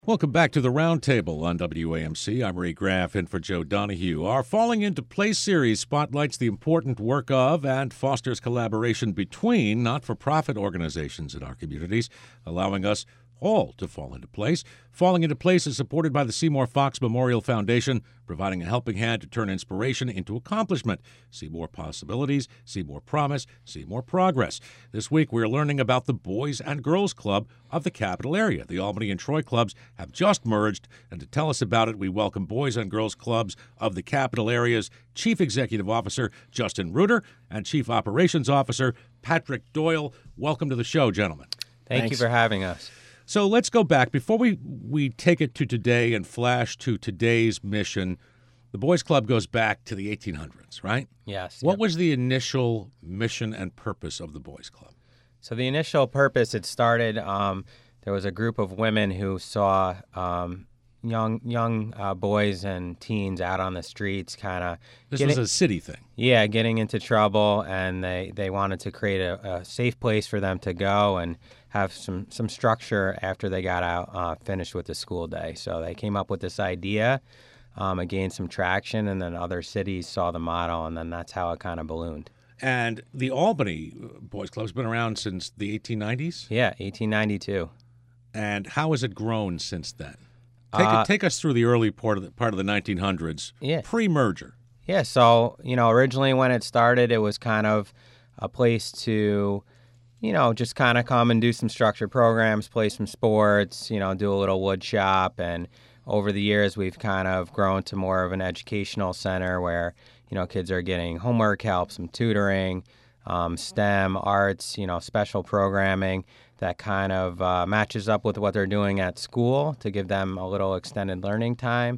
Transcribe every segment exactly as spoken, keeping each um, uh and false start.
Welcome back to the Roundtable on W A M C. I'm Ray Graff in for Joe Donahue. Our Falling Into Place series spotlights the important work of and fosters collaboration between not-for-profit organizations in our communities, allowing us all to fall into place. Falling Into Place is supported by the Seymour Fox Memorial Foundation, providing a helping hand to turn inspiration into accomplishment. See more possibilities, see more promise, see more progress. This week, we're learning about the Boys and Girls Club of the capital area. The Albany and Troy clubs have just merged, and to tell us about it, we welcome Boys and Girls Clubs of the capital area's Chief Executive Officer, Justin Reuter, and Chief Operations Officer, Patrick Doyle. Welcome to the show, gentlemen. Thank Thanks. you for having us. So let's go back. Before we, we take it to today and flash to today's mission, the Boys Club goes back to the eighteen hundreds, right? Yes. What yep. was the initial mission and purpose of the Boys Club? So the initial purpose, it started, um, there was a group of women who saw um, young young uh, boys and teens out on the streets kind of... This was a city thing. Yeah, getting into trouble, and they, they wanted to create a, a safe place for them to go and have some, some structure after they got out, uh, finished with the school day. So they came up with this idea, um, it gained some traction, and then other cities saw the model, and then that's how it kind of ballooned. And the Albany Boys Club's been around since the eighteen nineties? Yeah, eighteen ninety-two. And how has it grown since then? Take, Uh, take us through the early part of the, part of the nineteen hundreds, Yeah. pre-merger. Yeah, so, you know, originally when it started, it was kind of a place to, you know, just kind of come and do some structured programs, play some sports, you know, do a little wood shop. And over the years, we've kind of grown to more of an educational center where, you know, kids are getting homework help, some tutoring, um, STEM, arts, you know, special programming that kind of uh, matches up with what they're doing at school to give them a little extended learning time.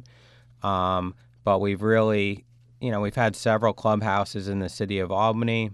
Um, but we've really, you know, we've had several clubhouses in the city of Albany.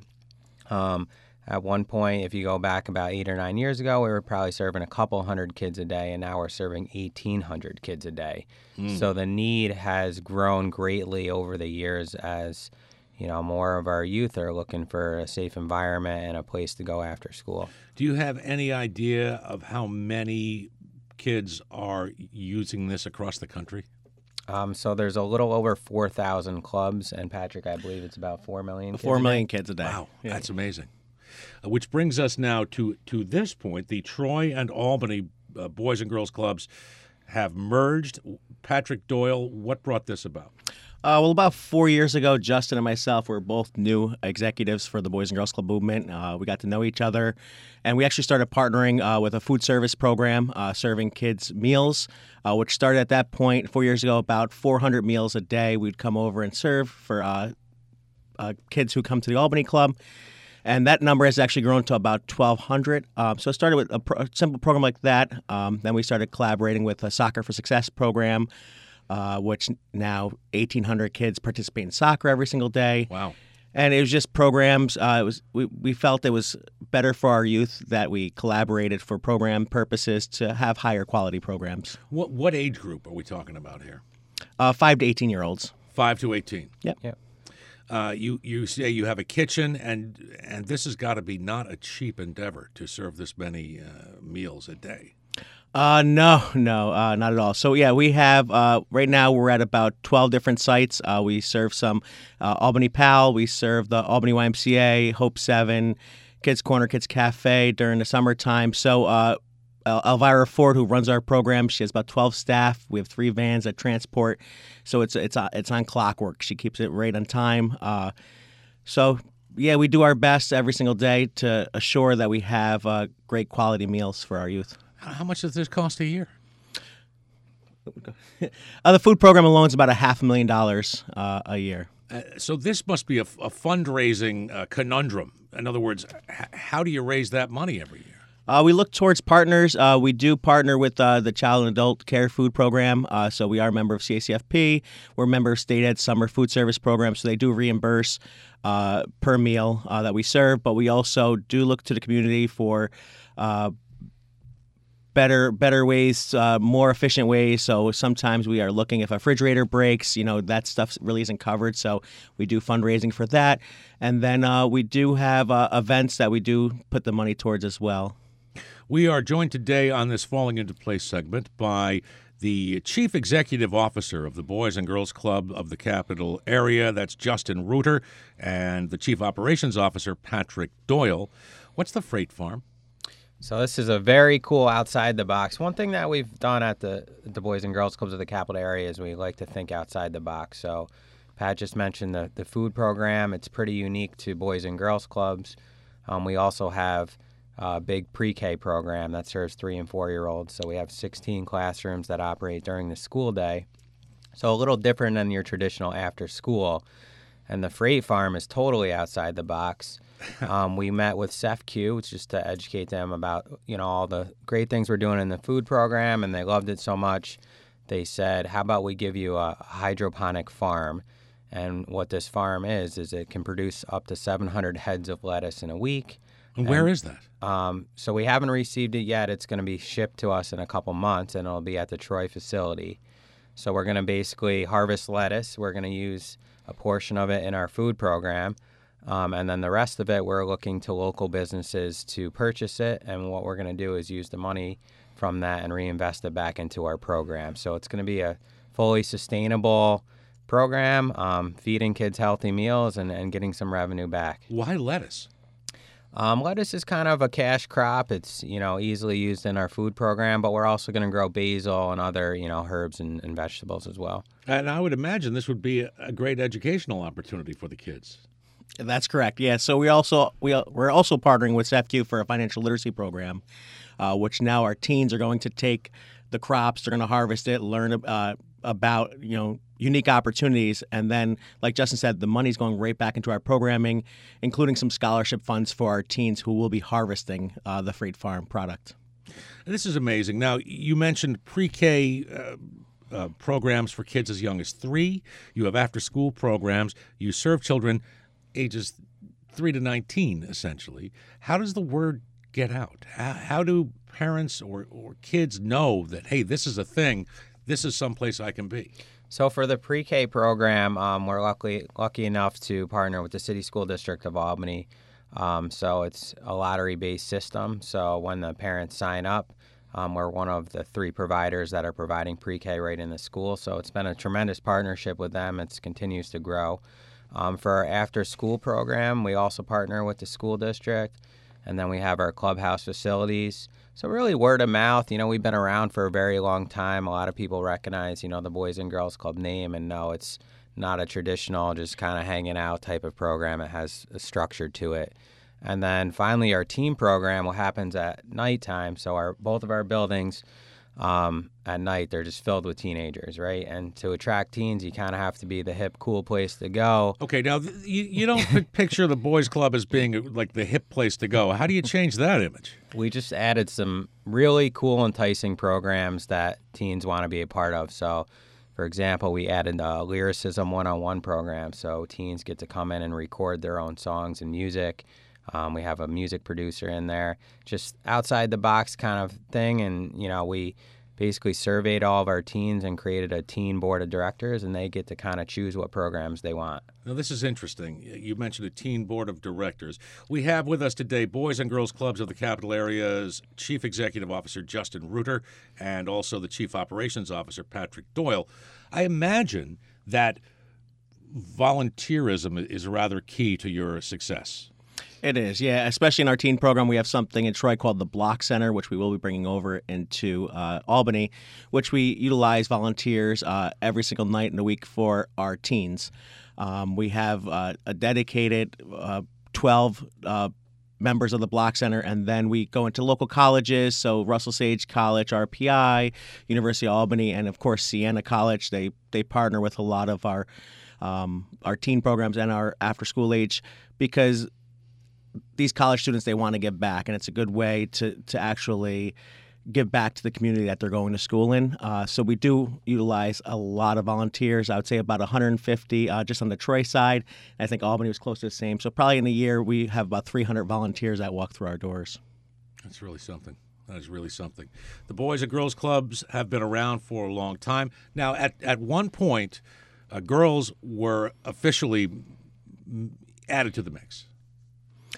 Um, At one point, if you go back about eight or nine years ago, we were probably serving a couple hundred kids a day, and now we're serving eighteen hundred kids a day. Mm. So the need has grown greatly over the years as, you know, more of our youth are looking for a safe environment and a place to go after school. Do you have any idea of how many kids are using this across the country? Um, so there's a little over four thousand clubs, and Patrick, I believe it's about four million kids Four a million day. kids a day. Wow, Yeah. that's amazing. Uh, which brings us now to, to this point. The Troy and Albany uh, Boys and Girls Clubs have merged. Patrick Doyle, what brought this about? Uh, well, about four years ago, Justin and myself were both new executives for the Boys and Girls Club movement. Uh, we got to know each other, and we actually started partnering uh, with a food service program, uh, serving kids meals, uh, which started at that point four years ago, about four hundred meals a day. We'd come over and serve for uh, uh, kids who come to the Albany Club. And that number has actually grown to about twelve hundred. Um, so it started with a, pro- a simple program like that. Um, then we started collaborating with a Soccer for Success program, uh, which now eighteen hundred kids participate in soccer every single day. Wow. And it was just programs. Uh, it was we, we felt it was better for our youth that we collaborated for program purposes to have higher quality programs. What what age group are we talking about here? Uh, five to eighteen-year-olds. Five to eighteen. Yep. Yep. Uh, you you say you have a kitchen, and and this has got to be not a cheap endeavor to serve this many uh, meals a day. Uh, no, no, uh, not at all. So, yeah, we have, uh, right now we're at about twelve different sites. Uh, we serve some uh, Albany Pal, we serve the Albany Y M C A, Hope seven, Kids Corner, Kids Cafe during the summertime. So, uh, El- Elvira Ford, who runs our program, she has about twelve staff. We have three vans that transport. So it's it's uh, it's on clockwork. She keeps it right on time. Uh, so, yeah, we do our best every single day to assure that we have uh, great quality meals for our youth. How much does this cost a year? Uh, the food program alone is about a half a million dollars uh, a year. Uh, so this must be a, a fundraising uh, conundrum. In other words, h- how do you raise that money every year? Uh, we look towards partners. Uh, we do partner with uh, the Child and Adult Care Food Program. Uh, so we are a member of C A C F P. We're a member of State Ed Summer Food Service Program. So they do reimburse uh, per meal uh, that we serve. But we also do look to the community for uh, better better ways, uh, more efficient ways. So sometimes we are looking if a refrigerator breaks, you know, that stuff really isn't covered. So we do fundraising for that. And then uh, we do have uh, events that we do put the money towards as well. We are joined today on this Falling into Place segment by the Chief Executive Officer of the Boys and Girls Club of the Capital Area. That's Justin Reuter, and the Chief Operations Officer, Patrick Doyle. What's the Freight Farm? So this is a very cool outside the box. One thing that we've done at the the Boys and Girls Clubs of the Capital Area is we like to think outside the box. So Pat just mentioned the, the food program. It's pretty unique to Boys and Girls Clubs. Um, we also have a big pre-K program that serves three and four-year-olds. So we have sixteen classrooms that operate during the school day. So a little different than your traditional after school. And the Freight Farm is totally outside the box. Um, we met with C E F Q, which is to educate them about, you know, all the great things we're doing in the food program, and they loved it so much. They said, how about we give you a hydroponic farm? And what this farm is, is it can produce up to seven hundred heads of lettuce in a week. And where and, is that? Um, so we haven't received it yet. It's going to be shipped to us in a couple months, and it'll be at the Troy facility. So we're going to basically harvest lettuce. We're going to use a portion of it in our food program. Um, and then the rest of it, we're looking to local businesses to purchase it. And what we're going to do is use the money from that and reinvest it back into our program. So it's going to be a fully sustainable program, um, feeding kids healthy meals and, and getting some revenue back. Why lettuce? Um, lettuce is kind of a cash crop. It's, you know, easily used in our food program, but we're also going to grow basil and other, you know, herbs and, and vegetables as well. And I would imagine this would be a great educational opportunity for the kids. That's correct. Yeah. So we also we we're also partnering with C E F Q for a financial literacy program, uh, which now our teens are going to take the crops, they're going to harvest it, learn uh, about you know unique opportunities, and then, like Justin said, the money's going right back into our programming, including some scholarship funds for our teens who will be harvesting uh, the Freight Farm product. This is amazing. Now, you mentioned pre-K uh, uh, programs for kids as young as three. You have after-school programs. You serve children ages three to nineteen, essentially. How does the word get out? How, how do parents or, or kids know that, hey, this is a thing, this is someplace I can be? So for the pre-K program, um, we're lucky lucky enough to partner with the City School District of Albany. Um, so it's a lottery-based system. So when the parents sign up, um, we're one of the three providers that are providing pre-K right in the school. So it's been a tremendous partnership with them. It continues to grow. Um, for our after-school program, we also partner with the school district, and then we have our clubhouse facilities. So really word of mouth. You know, we've been around for a very long time. A lot of people recognize, you know, the Boys and Girls Club name and know it's not a traditional just kind of hanging out type of program. It has a structure to it. And then finally, our team program, what happens at nighttime. So our both of our buildings um, at night, they're just filled with teenagers, right? And to attract teens, you kind of have to be the hip, cool place to go. Okay, now th- you, you don't p- picture the boys' club as being like the hip place to go. How do you change that image? We just added some really cool, enticing programs that teens want to be a part of. So, for example, we added a lyricism one-on-one program, so teens get to come in and record their own songs and music. Um, we have a music producer in there, just outside the box kind of thing. And, you know, we basically surveyed all of our teens and created a teen board of directors, and they get to kind of choose what programs they want. Now, this is interesting. You mentioned a teen board of directors. We have with us today Boys and Girls Clubs of the Capital Area's Chief Executive Officer, Justin Reuter, and also the Chief Operations Officer, Patrick Doyle. I imagine that volunteerism is rather key to your success. It is, yeah. Especially in our teen program, we have something in Troy called the Block Center, which we will be bringing over into uh, Albany, which we utilize volunteers uh, every single night in the week for our teens. Um, we have uh, a dedicated uh, twelve uh, members of the Block Center, and then we go into local colleges, so Russell Sage College, R P I, University of Albany, and of course Siena College. They they partner with a lot of our um, our teen programs and our after-school age because these college students, they want to give back, and it's a good way to to actually give back to the community that they're going to school in. Uh, so we do utilize a lot of volunteers. I would say about one hundred fifty uh, just on the Troy side. I think Albany was close to the same. So probably in a year, we have about three hundred volunteers that walk through our doors. That's really something. That is really something. The Boys and Girls Clubs have been around for a long time. Now, at, at one point, uh, girls were officially added to the mix.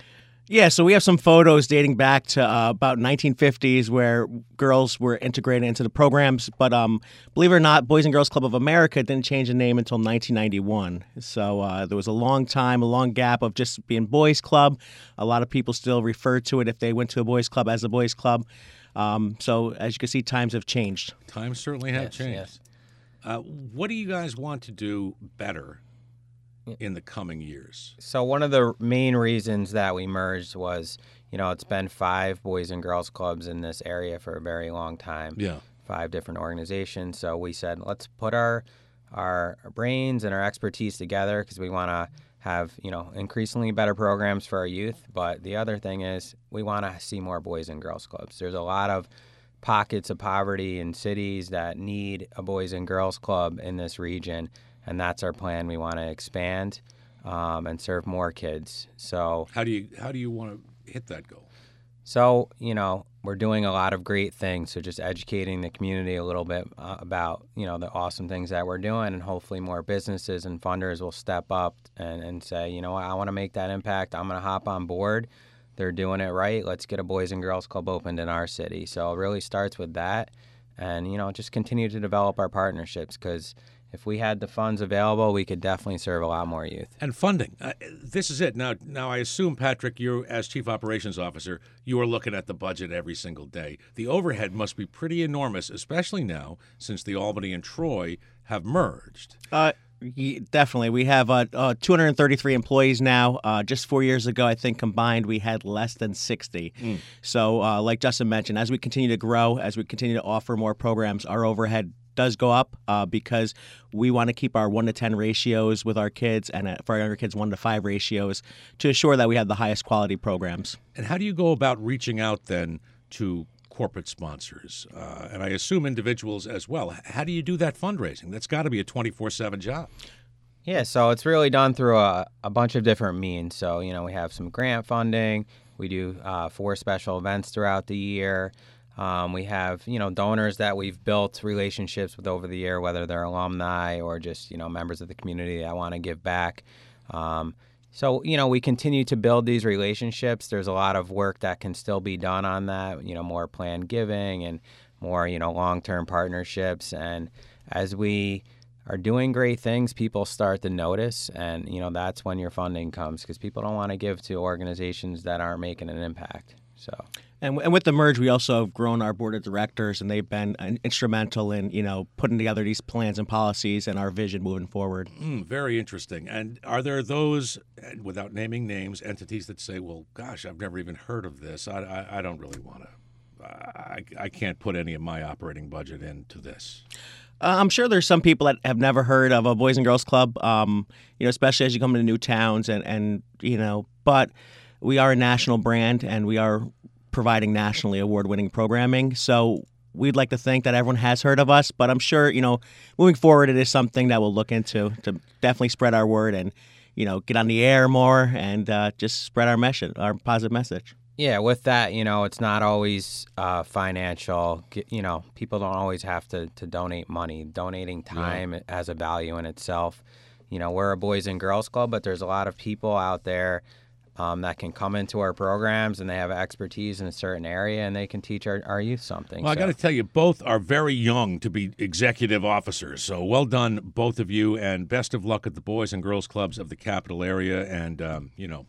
Yeah, so we have some photos dating back to uh, about nineteen fifties where girls were integrated into the programs. But um, believe it or not, Boys and Girls Club of America didn't change the name until nineteen ninety-one. So uh, there was a long time, a long gap of just being Boys Club. A lot of people still refer to it if they went to a Boys Club as a Boys Club. Um, so as you can see, times have changed. Times certainly have Yes, changed. yes. Uh, what do you guys want to do better in the coming years? So one of the main reasons that we merged was, you know, it's been five Boys and Girls Clubs in this area for a very long time. Yeah. Five different organizations. So we said, let's put our our brains and our expertise together because we want to have, you know, increasingly better programs for our youth. But the other thing is we want to see more Boys and Girls Clubs. There's a lot of pockets of poverty in cities that need a Boys and Girls Club in this region. And that's our plan. We want to expand um, and serve more kids. So, How do you how do you want to hit that goal? so you know, we're doing a lot of great things. So just educating the community a little bit uh, about, you know, the awesome things that we're doing, and hopefully more businesses and funders will step up and, and say, you know what, I want to make that impact. I'm going to hop on board. They're doing it right. Let's get a Boys and Girls Club opened in our city. So it really starts with that, and you know, just continue to develop our partnerships because if we had the funds available, we could definitely serve a lot more youth. And funding. Uh, this is it. Now, now I assume, Patrick, you as Chief Operations Officer, you are looking at the budget every single day. The overhead must be pretty enormous, especially now since the Albany and Troy have merged. Uh, y- definitely. We have uh, uh, two hundred thirty-three employees now. Uh, just four years ago, I think combined, we had less than sixty. Mm. So uh, like Justin mentioned, as we continue to grow, as we continue to offer more programs, our overhead does go up uh, because we want to keep our one to ten ratios with our kids, and uh, for our younger kids, one to five ratios to ensure that we have the highest quality programs. And how do you go about reaching out then to corporate sponsors? Uh, and I assume individuals as well. How do you do that fundraising? That's got to be a twenty-four seven job. Yeah, so it's really done through a, a bunch of different means. So, you know, we have some grant funding. We do uh, four special events throughout the year. Um, we have, you know, donors that we've built relationships with over the year, whether they're alumni or just, you know, members of the community that want to give back. Um, so, you know, we continue to build these relationships. There's a lot of work that can still be done on that, you know, more planned giving and more, you know, long-term partnerships. And as we are doing great things, people start to notice. And, you know, that's when your funding comes because people don't want to give to organizations that aren't making an impact. So. And, and with the merge, we also have grown our board of directors, and they've been uh, instrumental in, you know, putting together these plans and policies and our vision moving forward. Mm, very interesting. And are there those, without naming names, entities that say, well, gosh, I've never even heard of this. I, I, I don't really want to. I, I can't put any of my operating budget into this. Uh, I'm sure there's some people that have never heard of a Boys and Girls Club, um, you know, especially as you come into new towns and, and, you know, but we are a national brand and we are providing nationally award-winning programming. So we'd like to think that everyone has heard of us, but I'm sure, you know, moving forward, it is something that we'll look into to definitely spread our word and, you know, get on the air more and uh, just spread our message, our positive message. Yeah, with that, you know, it's not always uh, financial. You know, people don't always have to, to donate money. Donating time yeah. has a value in itself. You know, we're a Boys and Girls Club, but there's a lot of people out there Um, that can come into our programs and they have expertise in a certain area and they can teach our, our youth something. Well, so. I got to tell you, both are very young to be executive officers. So well done, both of you, and best of luck at the Boys and Girls Clubs of the capital area. And, um, you know,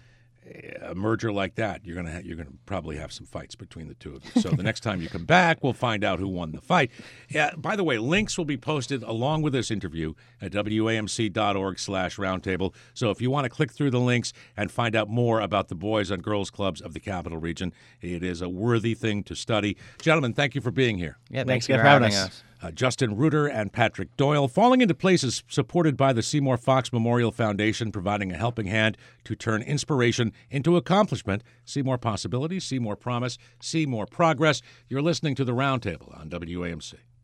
a merger like that, you're gonna ha- you're gonna probably have some fights between the two of you. So the next time you come back, we'll find out who won the fight. Yeah. By the way, links will be posted along with this interview at W A M C dot org slash roundtable. So if you want to click through the links and find out more about the Boys and Girls Clubs of the Capital Region, it is a worthy thing to study. Gentlemen, thank you for being here. Yeah, thanks, thanks for for having having us. us. Uh, Justin Reuter and Patrick Doyle. Falling into Place is supported by the Seymour Fox Memorial Foundation, providing a helping hand to turn inspiration into accomplishment. See more possibilities, see more promise, see more progress. You're listening to The Roundtable on W A M C.